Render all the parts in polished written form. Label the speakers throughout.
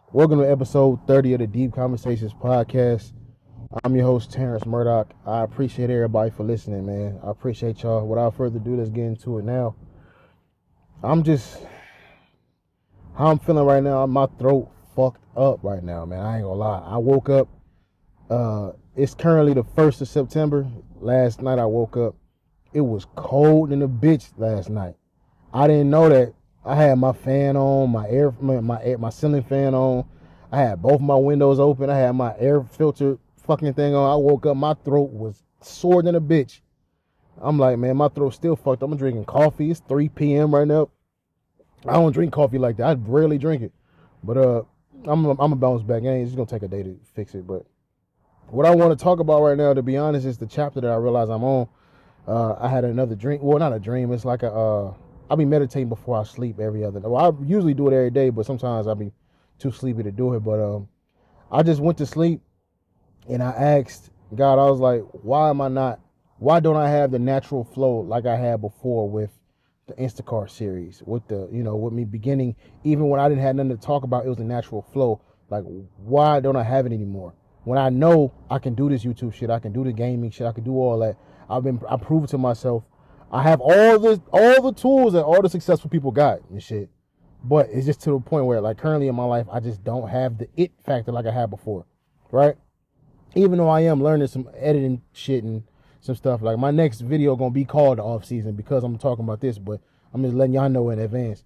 Speaker 1: Welcome to episode 30 of the Deep Conversations podcast. I'm your host, Terrence Murdoch. I appreciate everybody for listening, man. I appreciate y'all. Without further ado, let's get into it now. I'm just, how I'm feeling right now, my throat fucked up right now, man. I ain't gonna lie. I woke up, it's currently the 1st of September. Last night I woke up. It was cold in the bitch last night. I didn't know that. I had my fan on, my ceiling fan on. I had both my windows open. I had my air filter fucking thing on. I woke up, my throat was sore than a bitch. I'm like, man, my throat's still fucked up. I'm drinking coffee. It's 3 p.m. right now. I don't drink coffee like that. I rarely drink it. But I'm gonna bounce back. It's just gonna take a day to fix it. But what I want to talk about right now, to be honest, is the chapter that I realize I'm on. I had another dream. Well, not a dream. It's like I be meditating before I sleep every other day. Well, I usually do it every day, but sometimes I be too sleepy to do it. But I just went to sleep and I asked God, I was like, why don't I have the natural flow like I had before with the Instacart series, with with me beginning, even when I didn't have nothing to talk about, it was a natural flow. Like, why don't I have it anymore? When I know I can do this YouTube shit, I can do the gaming shit, I can do all that. I proved to myself I have all the tools that all the successful people got and shit. But it's just to the point where, like, currently in my life, I just don't have the it factor like I had before, right? Even though I am learning some editing shit and some stuff. Like, my next video gonna be called the off season because I'm talking about this, but I'm just letting y'all know in advance.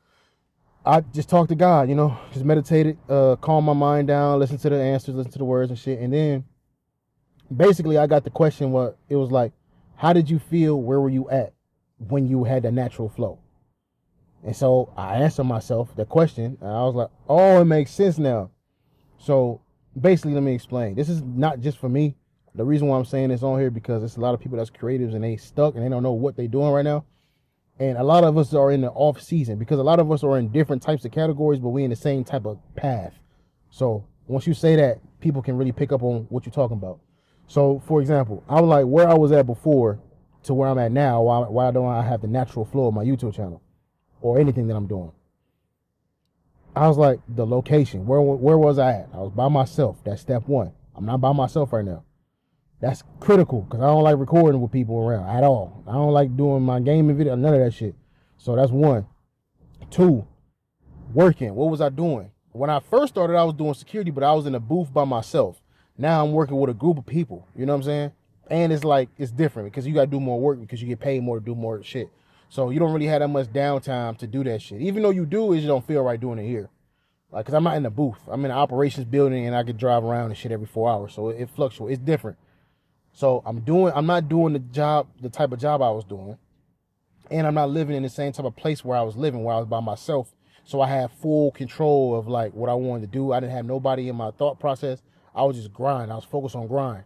Speaker 1: I just talked to God, just meditated, calm my mind down, listen to the answers, listen to the words and shit. And then basically I got the question, what it was like, how did you feel? Where were you at when you had the natural flow? And so I answered myself the question, and I was like, oh, it makes sense now. So basically, let me explain. This is not just for me. The reason why I'm saying this on here, because it's a lot of people that's creatives and they stuck and they don't know what they're doing right now. And a lot of us are in the off season because a lot of us are in different types of categories, but we in the same type of path. So once you say that, people can really pick up on what you're talking about. So, for example, I'm like where I was at before to where I'm at now. Why don't I have the natural flow of my YouTube channel or anything that I'm doing? I was like, the location. Where was I at? I was by myself. That's step one. I'm not by myself right now. That's critical because I don't like recording with people around at all. I don't like doing my gaming video, none of that shit. So that's one. Two, working. What was I doing? When I first started, I was doing security, but I was in a booth by myself. Now I'm working with a group of people. You know what I'm saying? And it's like, it's different because you got to do more work because you get paid more to do more shit. So you don't really have that much downtime to do that shit. Even though you do, it just don't feel right doing it here. Like, because I'm not in the booth. I'm in the operations building and I can drive around and shit every 4 hours. So it fluctuates. It's different. So I'm not doing the type of job I was doing. And I'm not living in the same type of place where I was living, where I was by myself. So I had full control of like what I wanted to do. I didn't have nobody in my thought process. I was just grind. I was focused on grind.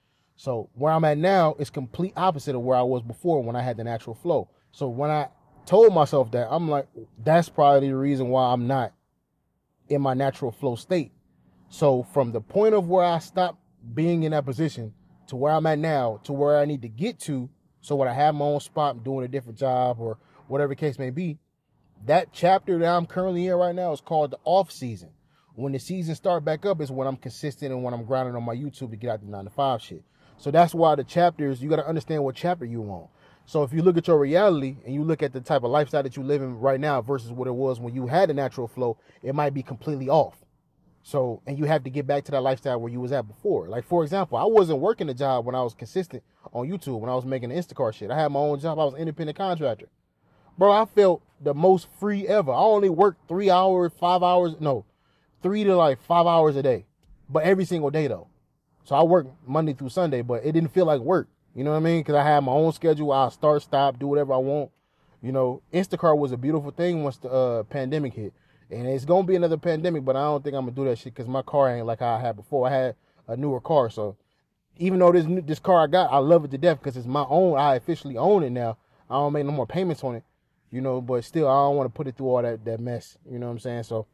Speaker 1: So where I'm at now is complete opposite of where I was before when I had the natural flow. So when I told myself that, I'm like, that's probably the reason why I'm not in my natural flow state. So from the point of where I stopped being in that position to where I'm at now to where I need to get to, so when I have my own spot, I'm doing a different job or whatever the case may be, that chapter that I'm currently in right now is called the off season. When the season start back up is when I'm consistent and when I'm grinding on my YouTube to get out the 9 to 5 shit. So that's why the chapters, you got to understand what chapter you on. So if you look at your reality and you look at the type of lifestyle that you live in right now versus what it was when you had a natural flow, it might be completely off. So, and you have to get back to that lifestyle where you was at before. Like, for example, I wasn't working a job when I was consistent on YouTube, when I was making the Instacart shit. I had my own job. I was an independent contractor. Bro, I felt the most free ever. I only worked 3 hours, 5 hours, no, 3 to like 5 hours a day, but every single day though. So I worked Monday through Sunday, but it didn't feel like work. You know what I mean? Because I had my own schedule. I'll start, stop, do whatever I want. Instacart was a beautiful thing once the pandemic hit. And it's going to be another pandemic, but I don't think I'm going to do that shit because my car ain't like how I had before. I had a newer car. So even though this car I got, I love it to death because it's my own. I officially own it now. I don't make no more payments on it, but still, I don't want to put it through all that mess. You know what I'm saying? So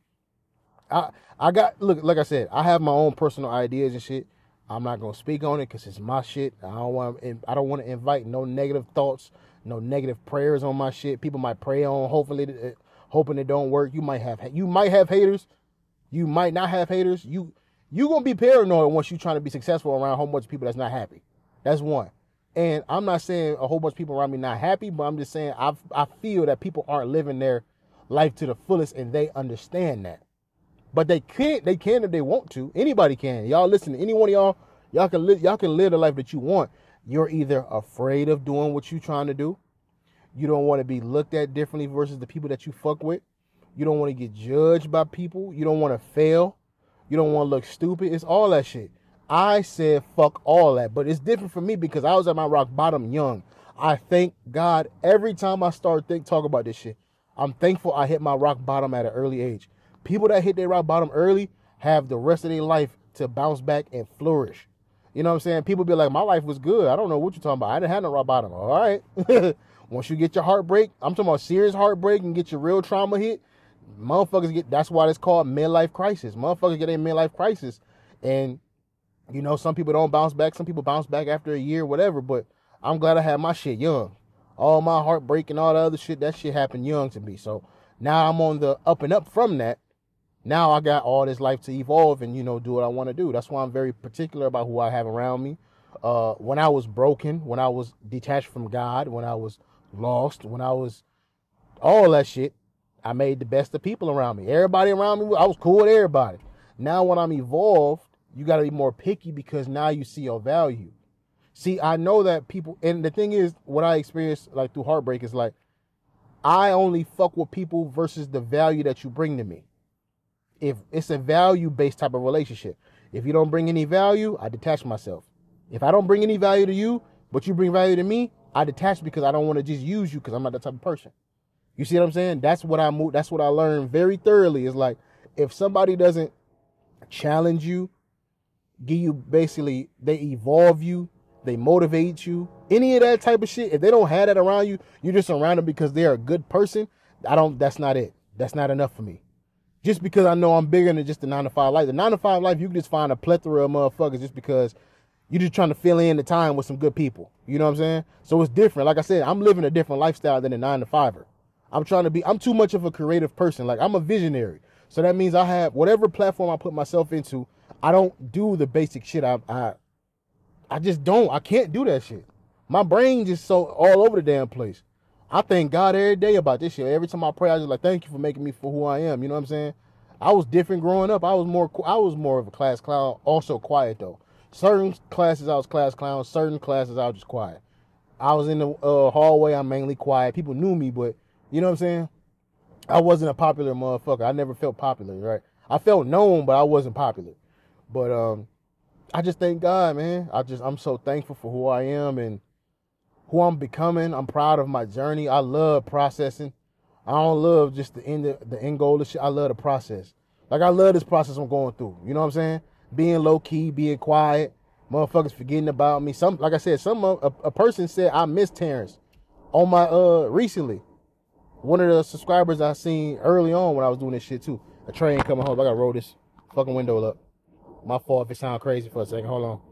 Speaker 1: look, like I said, I have my own personal ideas and shit. I'm not going to speak on it because it's my shit. I don't want to invite no negative thoughts, no negative prayers on my shit. People might pray on, hoping it don't work. You might have haters. You might not have haters. You gonna be paranoid once you trying to be successful around a whole bunch of people that's not happy. That's one. And I'm not saying a whole bunch of people around me not happy, but I'm just saying I feel that people aren't living their life to the fullest, and they understand that. But they can if they want to. Anybody can. Y'all listen, any one of y'all can live the life that you want. You're either afraid of doing what you're trying to do. You don't want to be looked at differently versus the people that you fuck with. You don't want to get judged by people. You don't want to fail. You don't want to look stupid. It's all that shit. I said fuck all that, but it's different for me because I was at my rock bottom young. I thank God every time I start talk about this shit. I'm thankful I hit my rock bottom at an early age. People that hit their rock bottom early have the rest of their life to bounce back and flourish. You know what I'm saying? People be like, my life was good. I don't know what you're talking about. I didn't have no rock bottom. All right. Once you get your heartbreak, I'm talking about serious heartbreak and get your real trauma hit, motherfuckers that's why it's called midlife crisis. Motherfuckers get a midlife crisis. And, you know, some people don't bounce back. Some people bounce back after a year, whatever. But I'm glad I had my shit young. All my heartbreak and all the other shit, that shit happened young to me. So now I'm on the up and up from that. Now I got all this life to evolve and, you know, do what I want to do. That's why I'm very particular about who I have around me. When I was broken, when I was detached from God, when I was lost, when I was all that shit, I made the best of people around me. Everybody around me, I was cool with everybody. Now when I'm evolved, you got to be more picky because now you see your value. See, I know that people, and the thing is, what I experienced like through heartbreak is like, I only fuck with people versus the value that you bring to me. If it's a value-based type of relationship. If you don't bring any value, I detach myself. If I don't bring any value to you, but you bring value to me, I detach because I don't want to just use you because I'm not that type of person. You see what I'm saying? That's what I learned very thoroughly. Is like, if somebody doesn't challenge you, give you basically, they evolve you, they motivate you, any of that type of shit, if they don't have that around you, you're just around them because they're a good person. That's not it. That's not enough for me. Just because I know I'm bigger than just the 9-to-5 life. The 9-to-5 life, you can just find a plethora of motherfuckers just because you're just trying to fill in the time with some good people. You know what I'm saying? So it's different. Like I said, I'm living a different lifestyle than a 9-to-5er. I'm too much of a creative person. Like, I'm a visionary. So that means I have whatever platform I put myself into, I don't do the basic shit. I just don't. I can't do that shit. My brain just so all over the damn place. I thank God every day about this shit. Every time I pray, I just like, thank you for making me for who I am. You know what I'm saying? I was different growing up. I was more of a class clown. Also quiet though. Certain classes I was class clown. Certain classes I was just quiet. I was in the hallway. I'm mainly quiet. People knew me, but you know what I'm saying? I wasn't a popular motherfucker. I never felt popular, right? I felt known, but I wasn't popular. But I just thank God, man. I'm so thankful for who I am and who I'm becoming. I'm proud of my journey. I love processing. I don't love just the end goal of shit. I love the process. Like, I love this process I'm going through. You know what I'm saying? Being low key, being quiet, motherfuckers forgetting about me. Like I said, a person said I miss Terrence on my recently. One of the subscribers I seen early on when I was doing this shit too. A train coming home. I gotta roll this fucking window up. My fault if it sound crazy for a second. Hold on.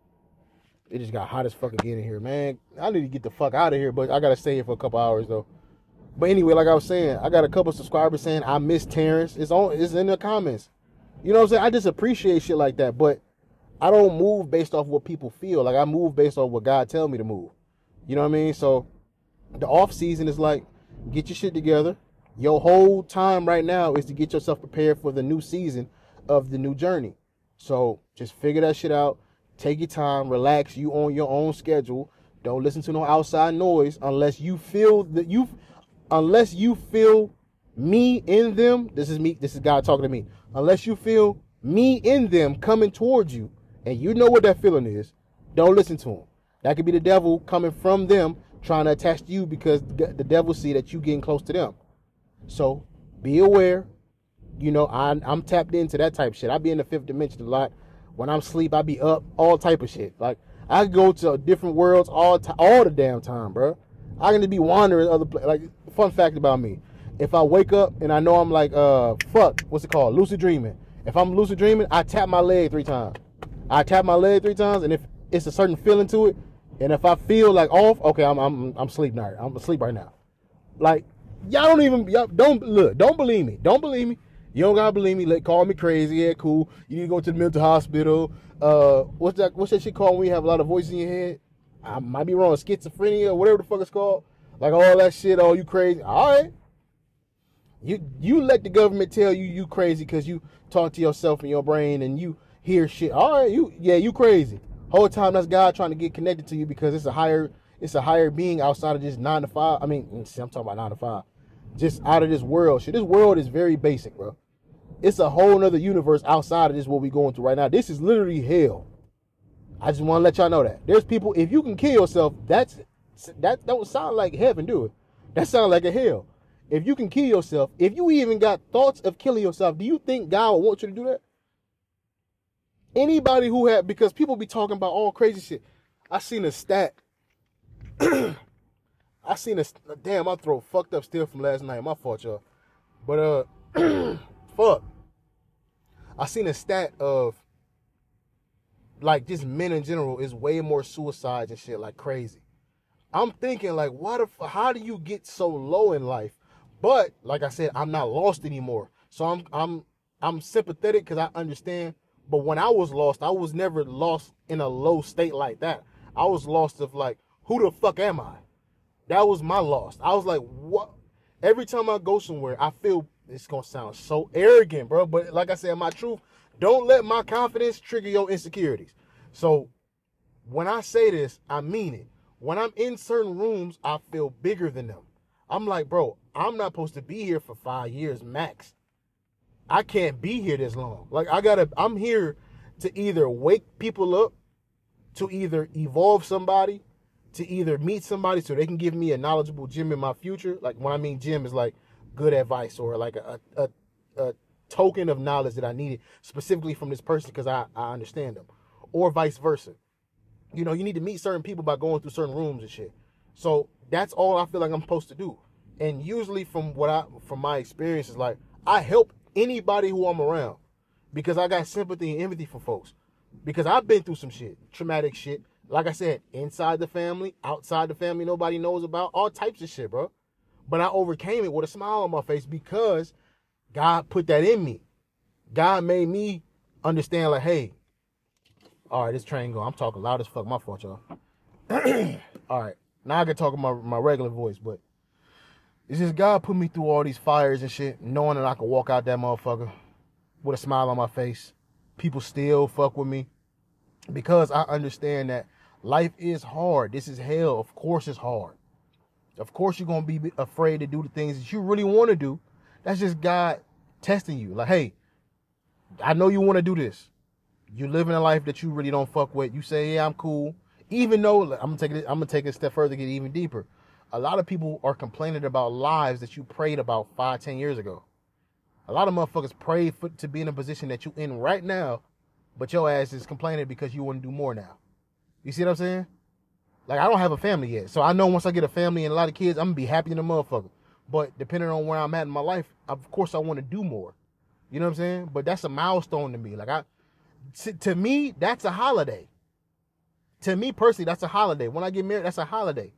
Speaker 1: It just got hot as fuck again in here, man. I need to get the fuck out of here, but I gotta stay here for a couple hours though. But anyway, like I was saying, I got a couple subscribers saying I miss Terrence. It's in the comments. You know what I'm saying? I just appreciate shit like that, but I don't move based off what people feel. Like, I move based off what God tell me to move. You know what I mean? So the off season is like, get your shit together. Your whole time right now is to get yourself prepared for the new season of the new journey. So just figure that shit out. Take your time, relax. You on your own schedule. Don't listen to no outside noise unless you feel me in them. This is me. This is God talking to me. Unless you feel me in them coming towards you, and you know what that feeling is, don't listen to them. That could be the devil coming from them trying to attach to you because the devil see that you getting close to them. So be aware. You know, I'm tapped into that type of shit. I be in the fifth dimension a lot. When I'm asleep, I be up, all type of shit. Like, I go to different worlds all the damn time, bro. I can just be wandering other places. Like, fun fact about me. If I wake up and I know I'm like, what's it called? Lucid dreaming. If I'm lucid dreaming, I tap my leg 3 times. And if it's a certain feeling to it, and if I feel like off, okay, I'm asleep now. I'm asleep right now. Like, don't believe me. Don't believe me. You don't gotta believe me. Call me crazy. Yeah, cool. You need to go to the mental hospital. What's that shit called when you have a lot of voices in your head? I might be wrong. Schizophrenia or whatever the fuck it's called. Like all that shit. Oh, you crazy. All right. You let the government tell you crazy because you talk to yourself in your brain and you hear shit. All right, you crazy. Whole time that's God trying to get connected to you because it's a higher being outside of just 9 to 5. I mean, I'm talking about 9 to 5. Just out of this world. Shit, this world is very basic, bro. It's a whole nother universe outside of this what we going through right now. This is literally hell. I just want to let y'all know that. There's people, if you can kill yourself, that don't sound like heaven, do it? That sounds like a hell. If you can kill yourself, if you even got thoughts of killing yourself, do you think God would want you to do that? Anybody who had, because people be talking about all crazy shit. I seen a stat. Damn, my throat fucked up still from last night. My fault, y'all. But, fuck. I seen a stat of, like, just men in general is way more suicides and shit like crazy. I'm thinking, like, how do you get so low in life? But like I said, I'm not lost anymore. So I'm sympathetic because I understand. But when I was lost, I was never lost in a low state like that. I was lost of like, who the fuck am I? That was my lost. I was like, what? Every time I go somewhere, I feel it's gonna sound so arrogant, bro. But like I said, my truth, don't let my confidence trigger your insecurities. So when I say this, I mean it. When I'm in certain rooms, I feel bigger than them. I'm like, bro, I'm not supposed to be here for 5 years max. I can't be here this long. Like, I'm here to either wake people up, to either evolve somebody, to either meet somebody so they can give me a knowledgeable gem in my future. Like, when I mean gem is like good advice or like a token of knowledge that I needed specifically from this person because I understand them. Or vice versa. You know, you need to meet certain people by going through certain rooms and shit. So that's all I feel like I'm supposed to do. And usually from my experience is like, I help anybody who I'm around because I got sympathy and empathy for folks. Because I've been through some shit, traumatic shit. Like I said, inside the family, outside the family, nobody knows about, all types of shit, bro. But I overcame it with a smile on my face because God put that in me. God made me understand like, hey, all right, this train going. I'm talking loud as fuck. My fault, y'all. All right. Now I can talk in my regular voice, but it's just God put me through all these fires and shit, knowing that I could walk out that motherfucker with a smile on my face. People still fuck with me because I understand that life is hard. This is hell. Of course it's hard. Of course you're going to be afraid to do the things that you really want to do. That's just God testing you. Like, hey, I know you want to do this. You're living a life that you really don't fuck with. You say, yeah, I'm cool. Even though I'm gonna take it a step further, get even deeper. A lot of people are complaining about lives that you prayed about 5-10 years ago. A lot of motherfuckers prayed to be in a position that you in right now, but your ass is complaining because you want to do more now. You see what I'm saying? Like, I don't have a family yet, so I know once I get a family and a lot of kids, I'm gonna be happy in a motherfucker. But depending on where I'm at in my life, of course I want to do more. You know what I'm saying? But that's a milestone to me. Like, to me, that's a holiday. To me personally, that's a holiday. When I get married, that's a holiday.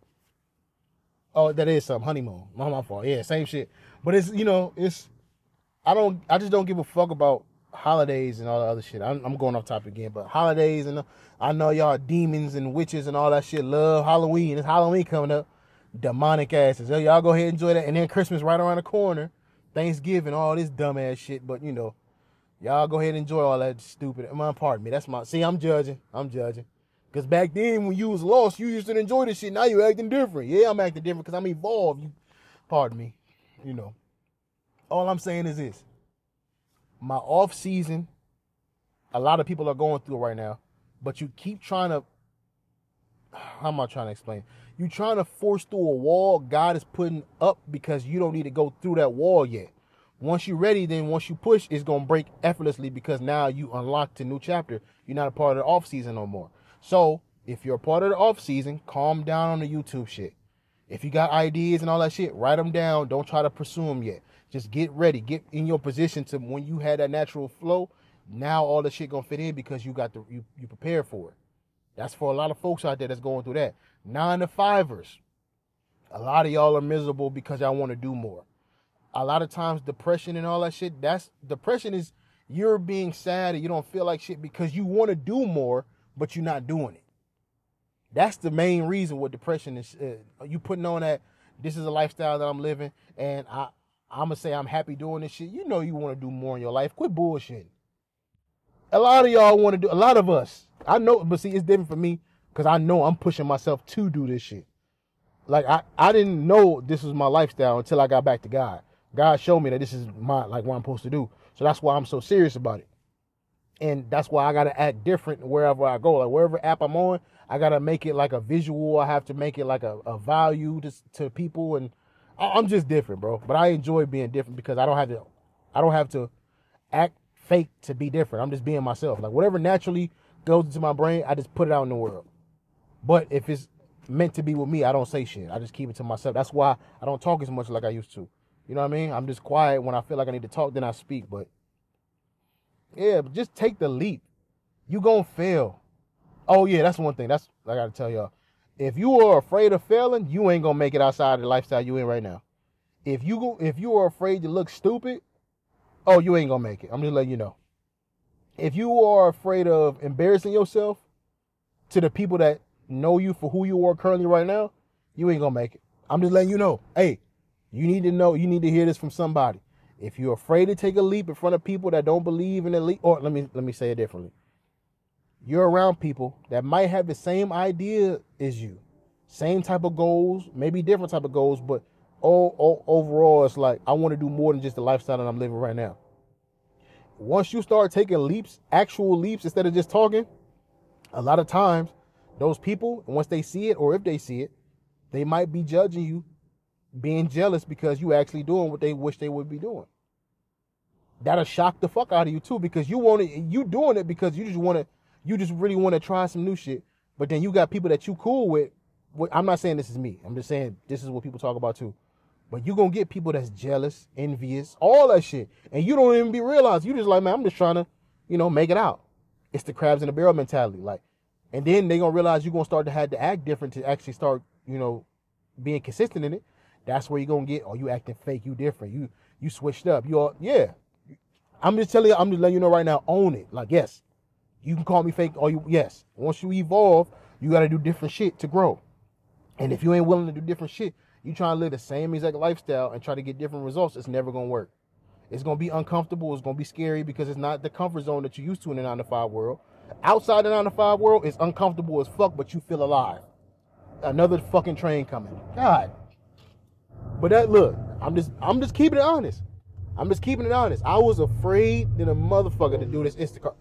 Speaker 1: Oh, that is something. Honeymoon. My fault. Yeah, same shit. But it's, you know, I just don't give a fuck about holidays and all the other shit. I'm going off topic again, but holidays, and I know y'all demons and witches and all that shit love Halloween. It's Halloween coming up. Demonic asses. So y'all go ahead and enjoy that. And then Christmas right around the corner. Thanksgiving, all this dumbass shit. But, you know, y'all go ahead and enjoy all that stupid. Pardon me. I'm judging. Because back then, when you was lost, you used to enjoy this shit. Now you acting different. Yeah, I'm acting different because I'm evolved. Pardon me. You know. All I'm saying is this. My off season, a lot of people are going through it right now. But you keep trying to, how am I trying to explain? You're trying to force through a wall God is putting up because you don't need to go through that wall yet. Once you're ready, then once you push, it's going to break effortlessly because now you unlocked a new chapter. You're not a part of the off season no more. So if you're a part of the off season, calm down on the YouTube shit. If you got ideas and all that shit, write them down. Don't try to pursue them yet. Just get ready. Get in your position to when you had that natural flow. Now all the shit gonna fit in because you got you prepared for it. That's for a lot of folks out there that's going through that. 9 to 5ers. A lot of y'all are miserable because y'all want to do more. a lot of times depression and all that shit, depression is you're being sad and you don't feel like shit because you want to do more, but you're not doing it. That's the main reason what depression is. You putting on that this is a lifestyle that I'm living, and I'm going to say I'm happy doing this shit. You know you want to do more in your life. Quit bullshitting. A lot of y'all want to do, a lot of us, I know, but see, it's different for me because I know I'm pushing myself to do this shit. Like, I didn't know this was my lifestyle until I got back to God. God showed me that this is what I'm supposed to do. So that's why I'm so serious about it. And that's why I got to act different wherever I go. Like, wherever app I'm on, I got to make it like a visual. I have to make it like a value to people. And I'm just different, bro. But I enjoy being different because I don't have to act fake to be different. I'm just being myself. Like, whatever naturally goes into my brain, I just put it out in the world. But if it's meant to be with me, I don't say shit. I just keep it to myself. That's why I don't talk as much like I used to. You know what I mean? I'm just quiet when I feel like I need to talk, then I speak. But yeah, but just take the leap. You gonna fail. Oh yeah, that's one thing. That's I gotta tell y'all. If you are afraid of failing, you ain't gonna make it outside of the lifestyle you in right now. If you are afraid to look stupid, oh, you ain't gonna make it. I'm just letting you know. If you are afraid of embarrassing yourself to the people that know you for who you are currently right now, you ain't gonna make it. I'm just letting you know. Hey, you need to know. You need to hear this from somebody. If you're afraid to take a leap in front of people that don't believe in the leap, or let me say it differently. You're around people that might have the same idea as you, same type of goals, maybe different type of goals, but overall, it's like I want to do more than just the lifestyle that I'm living right now. Once you start taking leaps, actual leaps, instead of just talking, a lot of times those people, once they see it, or if they see it, they might be judging you, being jealous because you actually doing what they wish they would be doing. That'll shock the fuck out of you too, because you doing it because you just really want to try some new shit. But then you got people that you cool with. I'm not saying this is me. I'm just saying this is what people talk about too. But you gonna get people that's jealous, envious, all that shit. And you don't even be realized. You just like, man, I'm just trying to, make it out. It's the crabs in the barrel mentality. Like, and then they gonna realize you're gonna start to have to act different to actually start, being consistent in it. That's where you're gonna get, you acting fake, you different. You switched up. Yeah. I'm just letting you know right now, own it. Like, yes, you can call me fake, yes. Once you evolve, you gotta do different shit to grow. And if you ain't willing to do different shit, you try to live the same exact lifestyle and try to get different results, it's never going to work. It's going to be uncomfortable. It's going to be scary because it's not the comfort zone that you're used to in the 9-to-5 world. Outside the 9-to-5 world, it's uncomfortable as fuck, but you feel alive. Another fucking train coming. God. But look, I'm just keeping it honest. I'm just keeping it honest. I was afraid than a motherfucker to do this Instacart.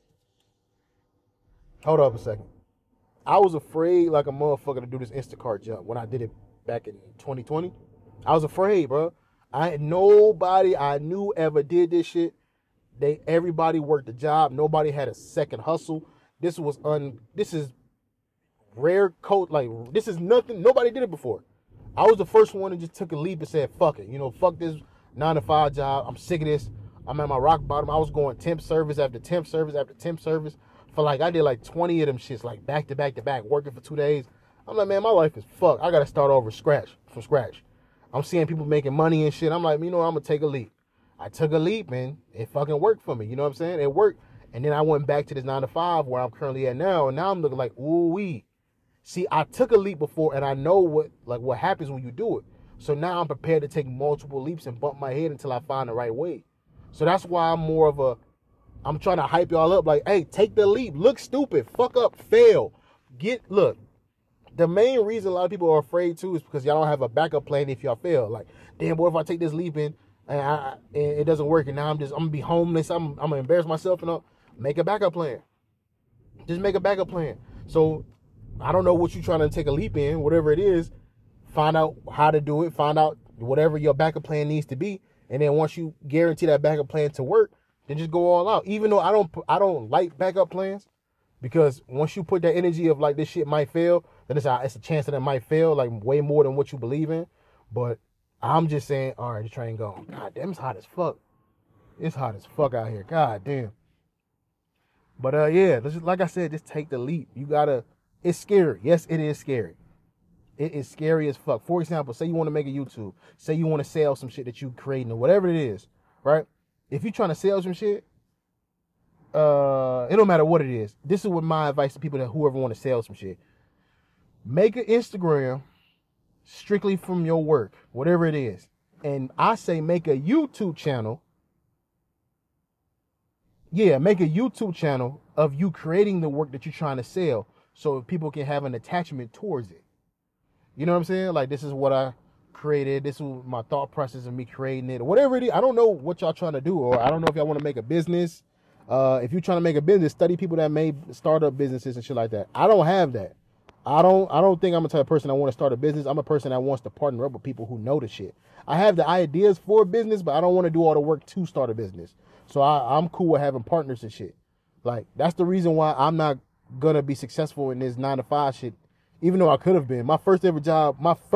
Speaker 1: Hold up a second. I was afraid like a motherfucker to do this Instacart jump when I did it back in 2020. I was afraid, bro. Nobody I knew ever did this shit. Everybody worked a job. Nobody had a second hustle. This is rare code. Like, this is nothing. Nobody did it before. I was the first one that just took a leap and said, fuck it. Fuck this 9-to-5 job. I'm sick of this. I'm at my rock bottom. I was going temp service after temp service after temp service. I did like 20 of them shits, like back to back to back, working for 2 days. I'm like, man, my life is fucked. I got to start over from scratch. I'm seeing people making money and shit. I'm like, I'm going to take a leap. I took a leap, and it fucking worked for me. You know what I'm saying? It worked. And then I went back to this 9-to-5 where I'm currently at now. And now I'm looking like, ooh-wee. See, I took a leap before, and I know what happens when you do it. So now I'm prepared to take multiple leaps and bump my head until I find the right way. So that's why I'm trying to hype y'all up. Like, hey, take the leap. Look stupid. Fuck up. Fail. Look. The main reason a lot of people are afraid too is because y'all don't have a backup plan if y'all fail. Like, damn, boy, if I take this leap and it doesn't work, and now I'm gonna be homeless. I'm gonna embarrass myself, and make a backup plan. Just make a backup plan. So I don't know what you're trying to take a leap in, whatever it is. Find out how to do it. Find out whatever your backup plan needs to be, and then once you guarantee that backup plan to work, then just go all out. Even though I don't like backup plans, because once you put that energy of like this shit might fail, then it's a chance that it might fail, like way more than what you believe in. But I'm just saying, all right, the train going. God damn, it's hot as fuck. It's hot as fuck out here. God damn. But yeah, like I said, just take the leap. It's scary. Yes, it is scary. It is scary as fuck. For example, say you want to make a YouTube. Say you want to sell some shit that you creating or whatever it is, right? If you're trying to sell some shit, it don't matter what it is. This is what my advice to people that whoever want to sell some shit. Make an Instagram strictly from your work, whatever it is. And I say make a YouTube channel. Yeah, make a YouTube channel of you creating the work that you're trying to sell so people can have an attachment towards it. You know what I'm saying? Like, this is what I created. This is my thought process of me creating it or whatever it is. I don't know what y'all trying to do, or I don't know if y'all want to make a business. If you're trying to make a business, study people that made startup businesses and shit like that. I don't have that. I don't think I'm the type of person that want to start a business. I'm a person that wants to partner up with people who know the shit. I have the ideas for a business, but I don't want to do all the work to start a business. So I'm cool with having partners and shit. Like, that's the reason why I'm not gonna be successful in this 9-to-5 shit, even though I could have been. My first ever job,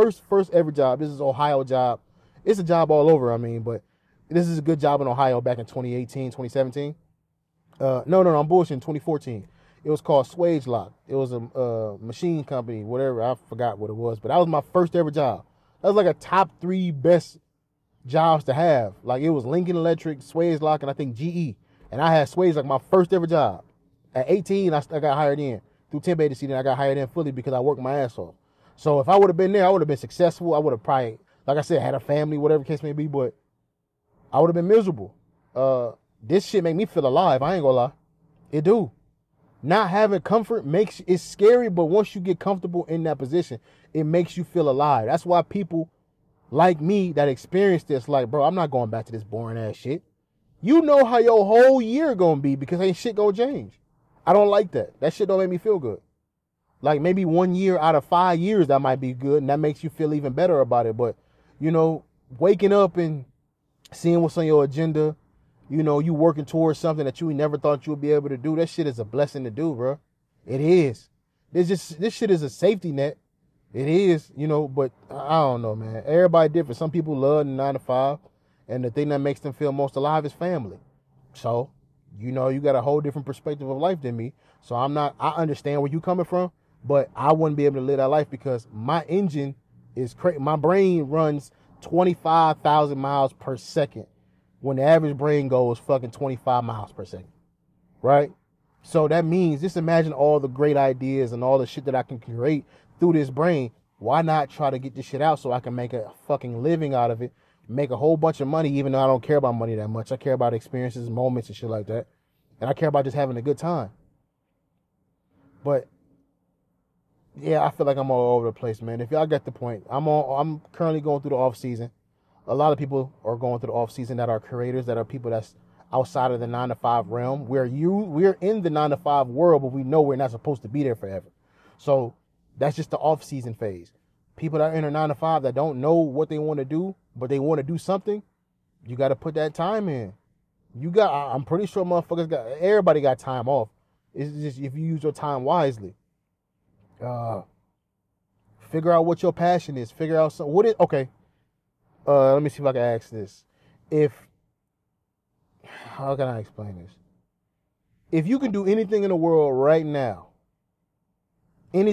Speaker 1: this is Ohio job. It's a job all over, I mean, but this is a good job in Ohio back in 2018, 2017. No, I'm bullshitting, 2014. It was called Swagelok. It was a machine company, whatever. I forgot what it was, but that was my first ever job. That was like a top 3 best jobs to have. Like, it was Lincoln Electric, Swagelok, and I think GE. And I had Swagelok my first ever job. At 18, I got hired in through temp agency, and I got hired in fully because I worked my ass off. So if I would have been there, I would have been successful. I would have probably, like I said, had a family, whatever the case may be, but I would have been miserable. This shit make me feel alive. I ain't gonna lie. It do. Not having comfort makes it scary, but once you get comfortable in that position, it makes you feel alive. That's why people like me that experience this, like, bro, I'm not going back to this boring ass shit. You know how your whole year gonna be because ain't shit gonna change. I don't like that. That shit don't make me feel good. Like, maybe 1 year out of 5 years that might be good, and that makes you feel even better about it. But, you know, waking up and seeing what's on your agenda, you know, you working towards something that you never thought you would be able to do, that shit is a blessing to do, bro. It is. This shit is a safety net. It is, you know, but I don't know, man. Everybody different. Some people love the 9-to-5, and the thing that makes them feel most alive is family. So, you know, you got a whole different perspective of life than me. So I understand where you coming from, but I wouldn't be able to live that life because my engine is crazy. My brain runs 25,000 miles per second when the average brain goes fucking 25 miles per second, right? So that means, just imagine all the great ideas and all the shit that I can create through this brain. Why not try to get this shit out so I can make a fucking living out of it, make a whole bunch of money, even though I don't care about money that much. I care about experiences, moments, and shit like that. And I care about just having a good time. But yeah, I feel like I'm all over the place, man. If y'all get the point, I'm currently going through the off season. A lot of people are going through the off season that are creators, that are people that's outside of the 9-to-5 realm. We're in the 9-to-5 world, but we know we're not supposed to be there forever. So that's just the off season phase. People that are in a 9-to-5 that don't know what they want to do, but they want to do something, you got to put that time in. I'm pretty sure everybody got time off. It's just if you use your time wisely. Figure out what your passion is. Figure out okay. Let me see if I can ask this. How can I explain this? If you can do anything in the world right now, and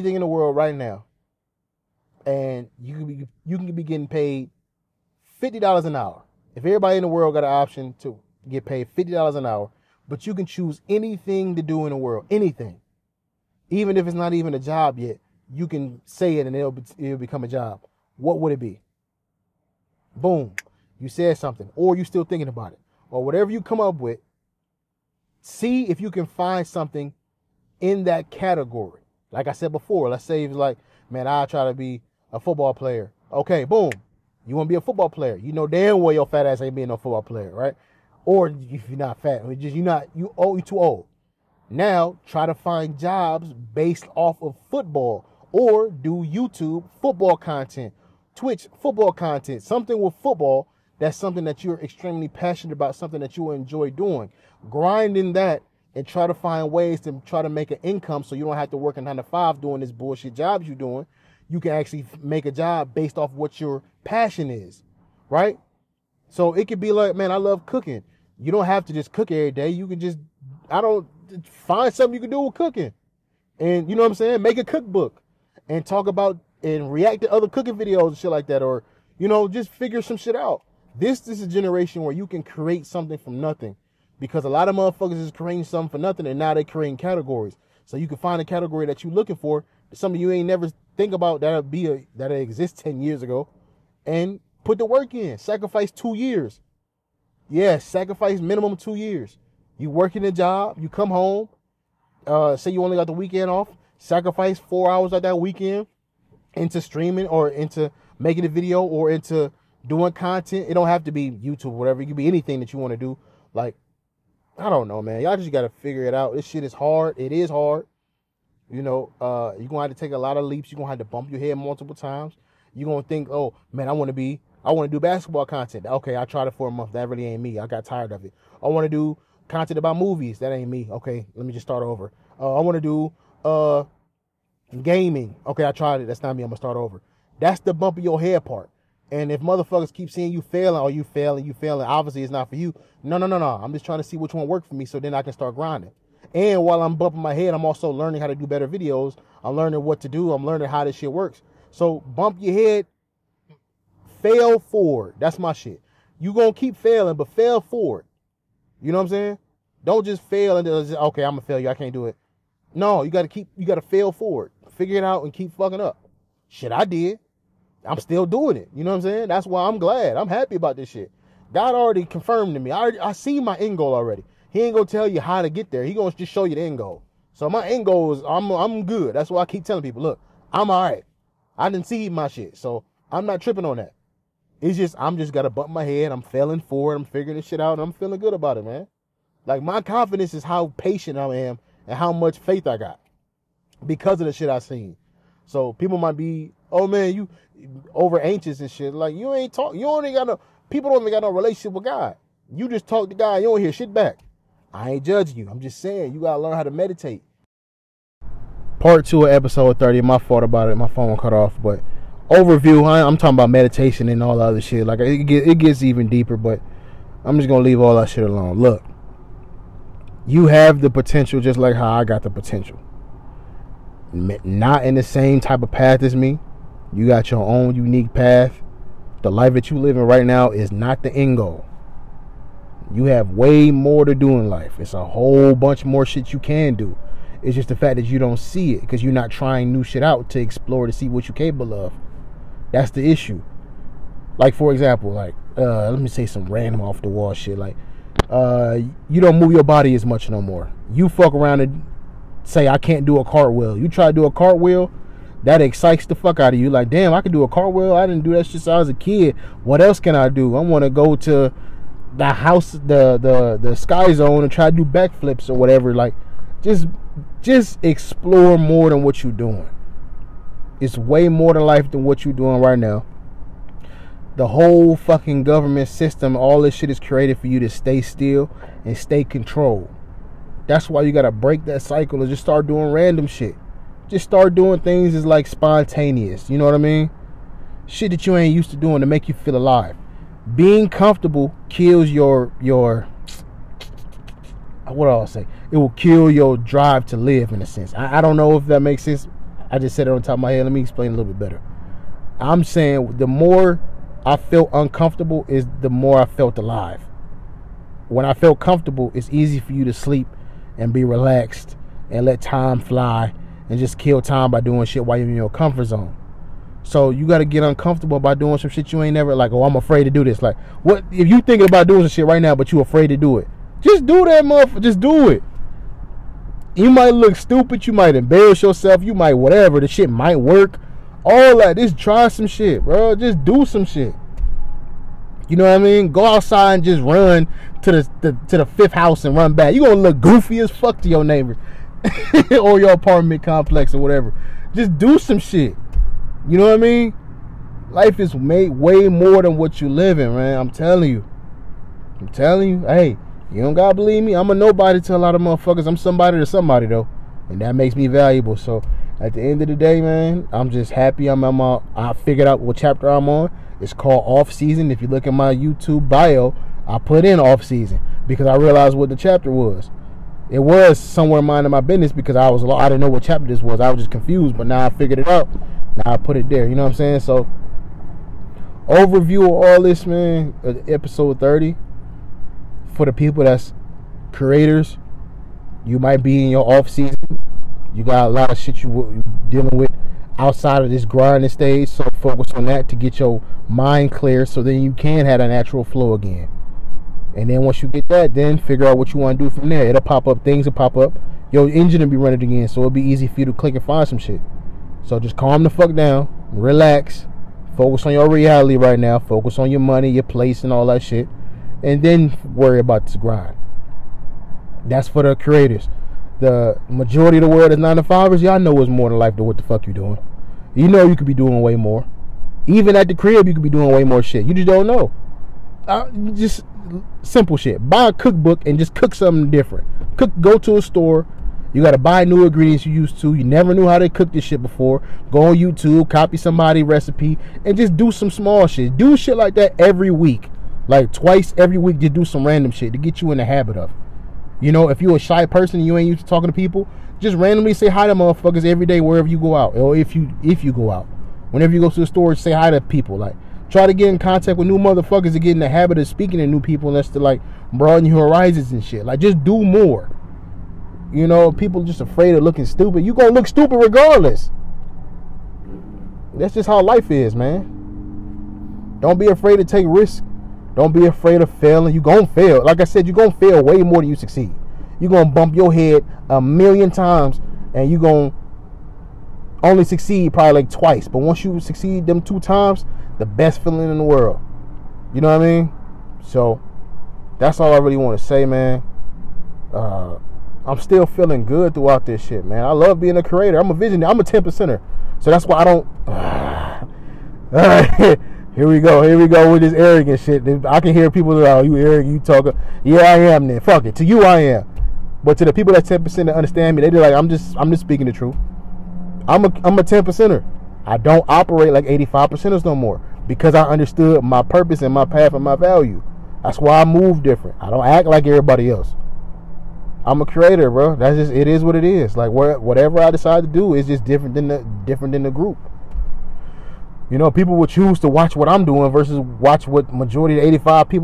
Speaker 1: you can be getting paid $50 an hour. If everybody in the world got an option to get paid $50 an hour, but you can choose anything to do in the world, anything, even if it's not even a job yet, you can say it and it'll become a job. What would it be? Boom. You said something, or you still thinking about it, or whatever you come up with. See if you can find something in that category. Like I said before, let's say it's like, man, I try to be a football player. Okay, boom. You want to be a football player. You know damn well your fat ass ain't being no football player, right? Or if you're not fat, you're too old. Now try to find jobs based off of football, or do YouTube football content, Twitch football content, something with football. That's something that you're extremely passionate about, something that you enjoy doing. Grind in that and try to find ways to try to make an income so you don't have to work a 9-to-5 doing this bullshit jobs you're doing. You can actually make a job based off what your passion is, right? So it could be like, man, I love cooking. You don't have to just cook every day. You can just, find something you can do with cooking. And you know what I'm saying? Make a cookbook and talk about and react to other cooking videos and shit like that, or, you know, just figure some shit out. This is a generation where you can create something from nothing, because a lot of motherfuckers is creating something for nothing, and now they're creating categories. So you can find a category that you're looking for, something you ain't never think about that exists 10 years ago, and put the work in. Sacrifice 2 years. Yes, sacrifice minimum 2 years. You working a job, you come home, say you only got the weekend off, sacrifice 4 hours of that weekend into streaming or into making a video or into doing content. It don't have to be YouTube or whatever. It could be anything that you want to do. Like, I don't know, man. Y'all just got to figure it out. This shit is hard. It is hard. You know, you're going to have to take a lot of leaps. You're going to have to bump your head multiple times. You're going to think, oh, man, I want to do basketball content. Okay, I tried it for a month. That really ain't me. I got tired of it. I want to do content about movies. That ain't me. Okay, let me just start over. I want to do gaming. Okay, I tried it. That's not me. I'm going to start over. That's the bump of your head part. And if motherfuckers keep seeing you failing, or you failing, obviously it's not for you. No. I'm just trying to see which one worked for me so then I can start grinding. And while I'm bumping my head, I'm also learning how to do better videos. I'm learning what to do. I'm learning how this shit works. So bump your head, fail forward. That's my shit. You gonna keep failing, but fail forward. You know what I'm saying? Don't just fail and just, okay, I'm a failure. I can't do it. No, you gotta fail forward. Figure it out and keep fucking up. Shit, I did. I'm still doing it. You know what I'm saying? That's why I'm glad. I'm happy about this shit. God already confirmed to me. I see my end goal already. He ain't gonna tell you how to get there. He gonna just show you the end goal. So my end goal is I'm good. That's why I keep telling people, look, I'm all right. I didn't see my shit, so I'm not tripping on that. It's just I'm just gotta bump my head. I'm failing forward. I'm figuring this shit out, and I'm feeling good about it, man. Like, my confidence is how patient I am and how much faith I got because of the shit I seen. So people might be, oh man, you over anxious and shit. Like, you ain't talk. You only got no. People don't even got no relationship with God. You just talk to God. You don't hear shit back. I ain't judging you. I'm just saying you gotta learn how to meditate. Part 2 of episode 30. My fault about it. My phone cut off. But overview. I'm talking about meditation and all the other shit. Like, it gets even deeper. But I'm just gonna leave all that shit alone. Look, you have the potential just like how I got the potential. Not in the same type of path as me. You got your own unique path. The life that you living right now is not the end goal. You have way more to do in life. It's a whole bunch more shit you can do. It's just the fact that you don't see it because you're not trying new shit out to explore to see what you're capable of. That's the issue. Like, for example, like, let me say some random off the wall shit. Like, you don't move your body as much no more. You fuck around and say, I can't do a cartwheel. You try to do a cartwheel, that excites the fuck out of you. Like, damn, I can do a cartwheel. I didn't do that shit since I was a kid. What else can I do? I want to go to the house, the Sky Zone, and try to do backflips or whatever. Like, just explore more than what you're doing. It's way more to life than what you're doing right now. The whole fucking government system, all this shit is created for you to stay still and stay controlled. That's why you gotta break that cycle and just start doing random shit. Just start doing things that's like spontaneous. You know what I mean? Shit that you ain't used to doing to make you feel alive. Being comfortable kills your what do I say? It will kill your drive to live, in a sense. I don't know if that makes sense. I just said it on top of my head. Let me explain a little bit better. I'm saying the more I felt uncomfortable is the more I felt alive. When I felt comfortable, it's easy for you to sleep and be relaxed and let time fly and just kill time by doing shit while you're in your comfort zone. So you got to get uncomfortable by doing some shit you ain't never, like, oh, I'm afraid to do this. Like, what if you thinking about doing some shit right now but you afraid to do it? Just do that, motherfucker. Just do it. You might look stupid. You might embarrass yourself. You might whatever. The shit might work. All that. Just try some shit, bro. Just do some shit. You know what I mean? Go outside and just run to the fifth house and run back. You gonna look goofy as fuck to your neighbors or your apartment complex or whatever. Just do some shit. You know what I mean? Life is made way more than what you live in, man. I'm telling you. Hey, you don't gotta believe me. I'm a nobody to a lot of motherfuckers. I'm somebody to somebody, though. And that makes me valuable. So at the end of the day, man, I'm just happy I figured out what chapter I'm on. It's called Off Season. If you look at my YouTube bio, I put in Off Season because I realized what the chapter was. It was somewhere minding my business because I didn't know what chapter this was. I was just confused, but now I figured it out. Now I put it there. You know what I'm saying? So, overview of all this, man. Episode 30. For the people that's creators, you might be in your off season. You got a lot of shit you dealing with outside of this grinding stage. So focus on that to get your mind clear, so then you can have a natural flow again. And then once you get that, then figure out what you want to do from there. It'll pop up. Things will pop up. Your engine will be running again, so it'll be easy for you to click and find some shit. So just calm the fuck down, relax, focus on your reality right now, focus on your money, your place, and all that shit, and then worry about this grind. That's for the creators. The majority of the world is 9-to-5ers. Y'all know it's more than life than what the fuck you doing. You know you could be doing way more. Even at the crib, you could be doing way more shit. You just don't know. Just simple shit. Buy a cookbook and just cook something different. Go to a store. You got to buy new ingredients you used to. You never knew how to cook this shit before. Go on YouTube, copy somebody's recipe, and just do some small shit. Do shit like that every week. Like twice every week, just do some random shit to get you in the habit of. You know, if you're a shy person and you ain't used to talking to people, just randomly say hi to motherfuckers every day wherever you go out. Or if you go out. Whenever you go to the store, say hi to people. Like, try to get in contact with new motherfuckers to get in the habit of speaking to new people, and that's to, like, broaden your horizons and shit. Like, just do more. You know, people just afraid of looking stupid. You gonna look stupid regardless. That's just how life is, man. Don't be afraid to take risks. Don't be afraid of failing. You gonna fail. Like I said, you gonna fail way more than you succeed. You gonna bump your head 1,000,000 times, and you gonna only succeed probably like twice. But once you succeed them 2 times, the best feeling in the world. You know what I mean? So that's all I really want to say, man. I'm still feeling good throughout this shit, man. I love being a creator. I'm a visionary. I'm a 10%er. So that's why I don't... Here we go with this arrogant shit. I can hear people like, oh, you arrogant, you talking. Yeah, I am then. Fuck it. To you, I am. But to the people that 10% that understand me, they're like, I'm just speaking the truth. I'm a 10%er. I don't operate like 85%ers no more, because I understood my purpose and my path and my value. That's why I move different. I don't act like everybody else. I'm a creator, bro. That's just, it is what it is. Like, whatever I decide to do is just different than the group. You know, people will choose to watch what I'm doing versus watch what majority of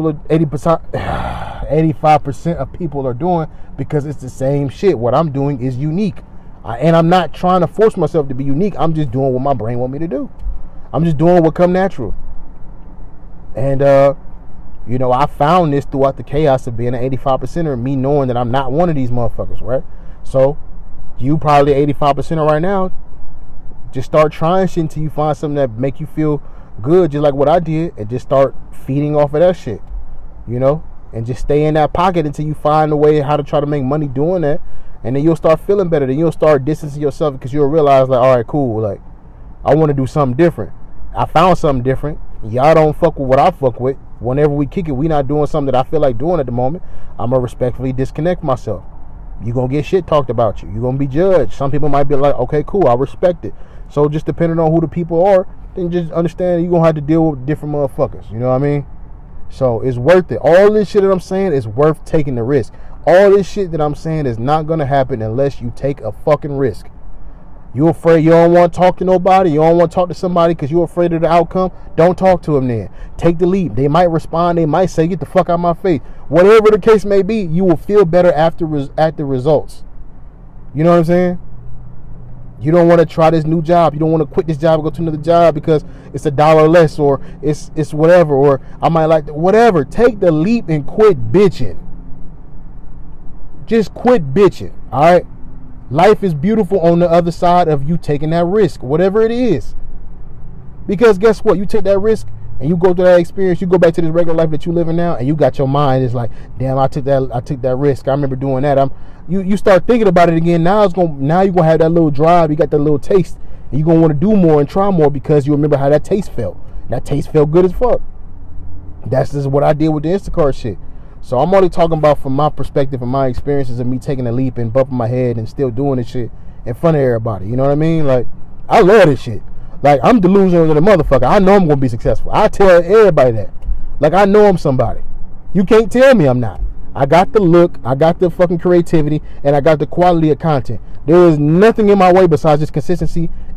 Speaker 1: 85% of people are doing, because it's the same shit. What I'm doing is unique. And I'm not trying to force myself to be unique. I'm just doing what my brain want me to do. I'm just doing what come natural. And, you know, I found this throughout the chaos of being an 85%er, me knowing that I'm not one of these motherfuckers, right? So, you probably 85%er right now. Just start trying shit until you find something that make you feel good, just like what I did, and just start feeding off of that shit, you know? And just stay in that pocket until you find a way how to try to make money doing that. And then you'll start feeling better. Then you'll start distancing yourself, because you'll realize, like, all right, cool, like, I want to do something different. I found something different. Y'all don't fuck with what I fuck with. Whenever we kick it, we not doing something that I feel like doing at the moment. I'm going to respectfully disconnect myself. You're going to get shit talked about you. You're going to be judged. Some people might be like, okay, cool, I respect it. So just depending on who the people are, then just understand you're going to have to deal with different motherfuckers. You know what I mean? So it's worth it. All this shit that I'm saying is worth taking the risk. All this shit that I'm saying is not going to happen unless you take a fucking risk. You're afraid, you don't want to talk to nobody, you don't want to talk to somebody because you're afraid of the outcome, don't talk to them then. Take the leap. They might respond, they might say, get the fuck out of my face. Whatever the case may be, you will feel better at the results. You know what I'm saying? You don't want to try this new job. You don't want to quit this job and go to another job because it's $1 less, or it's whatever, or I might like whatever. Take the leap and quit bitching. Just quit bitching, all right? Life is beautiful on the other side of you taking that risk, whatever it is. Because guess what? You take that risk and you go through that experience, you go back to this regular life that you living now, and you got your mind is like, damn, I took that risk. I remember doing that. You start thinking about it again. Now you're gonna have that little drive, you got that little taste, and you're gonna want to do more and try more because you remember how that taste felt. That taste felt good as fuck. That's just what I did with the Instacart shit. So I'm only talking about from my perspective and my experiences of me taking a leap and bumping my head and still doing this shit in front of everybody. You know what I mean? Like, I love this shit. Like, I'm delusional than a motherfucker. I know I'm going to be successful. I tell everybody that. Like, I know I'm somebody. You can't tell me I'm not. I got the look, I got the fucking creativity, and I got the quality of content. There is nothing in my way besides just consistency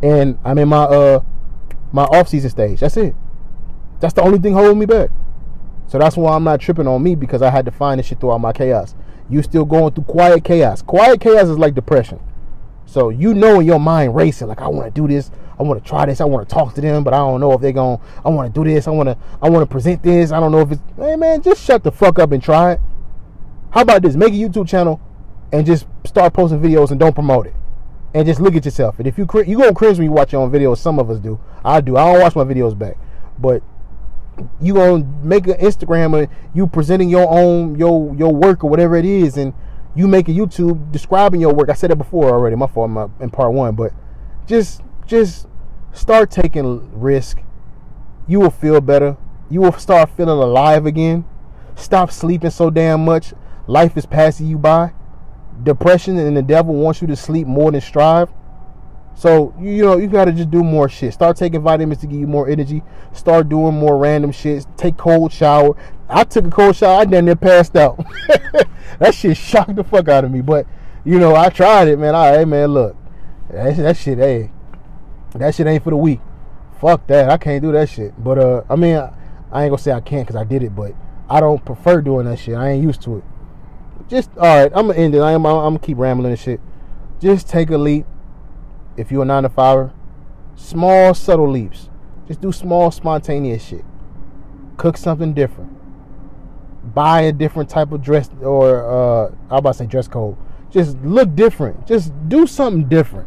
Speaker 1: and I'm in my off-season stage. That's it. That's the only thing holding me back. So that's why I'm not tripping on me, because I had to find this shit throughout my chaos. You still going through quiet chaos. Quiet chaos is like depression. So you know in your mind racing, like, I want to do this, I want to try this, I want to talk to them, but I don't know if they're going. I want to do this, I want to present this. I don't know if it's. Hey man, just shut the fuck up and try it. How about this? Make a YouTube channel and just start posting videos and don't promote it. And just look at yourself. And if you gonna cringe when you watch your own videos. Some of us do. I do. I don't watch my videos back, but you gonna make an Instagram and you presenting your own your work or whatever it is, and you make a YouTube describing your work. I said it before already. My fault in part 1, but just start taking risk. You will feel better. You will start feeling alive again. Stop sleeping so damn much. Life is passing you by. Depression and the devil wants you to sleep more than strive. So, you got to just do more shit. Start taking vitamins to give you more energy. Start doing more random shit. Take cold shower. I took a cold shower. I damn near passed out. That shit shocked the fuck out of me. But, I tried it, man. All right, man, look. That shit, hey. That shit ain't for the weak. Fuck that. I can't do that shit. But, I ain't going to say I can't because I did it. But I don't prefer doing that shit. I ain't used to it. Just, all right, I'm going to end it. I'm going to keep rambling and shit. Just take a leap. If you're a 9-to-5er, small, subtle leaps. Just do small, spontaneous shit. Cook something different. Buy a different type of dress, or I was about to say dress code. Just look different. Just do something different.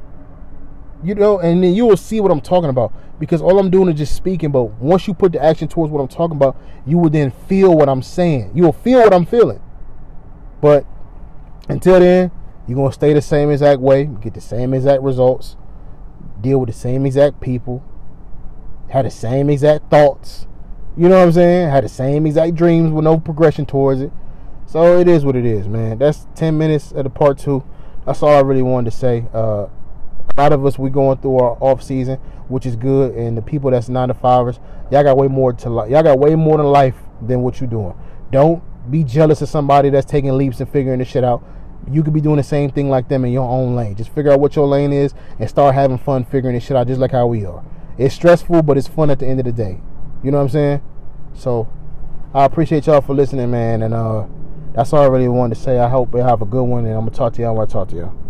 Speaker 1: And then you will see what I'm talking about. Because all I'm doing is just speaking, but once you put the action towards what I'm talking about, you will then feel what I'm saying. You will feel what I'm feeling. But until then, you're going to stay the same exact way, get the same exact results, deal with the same exact people, have the same exact thoughts, you know what I'm saying? Have the same exact dreams with no progression towards it. So it is what it is, man. That's 10 minutes of the part 2. That's all I really wanted to say. A lot of us, we going through our off season, which is good, and the people that's 9-to-5ers, y'all got way more to life. Y'all got way more to life than what you're doing. Don't be jealous of somebody that's taking leaps and figuring this shit out. You could be doing the same thing like them in your own lane. Just figure out what your lane is and start having fun figuring this shit out, just like how we are. It's stressful, but it's fun at the end of the day. You know what I'm saying? So I appreciate y'all for listening, man. And that's all I really wanted to say. I hope you have a good one, and I'm going to talk to y'all when I talk to y'all.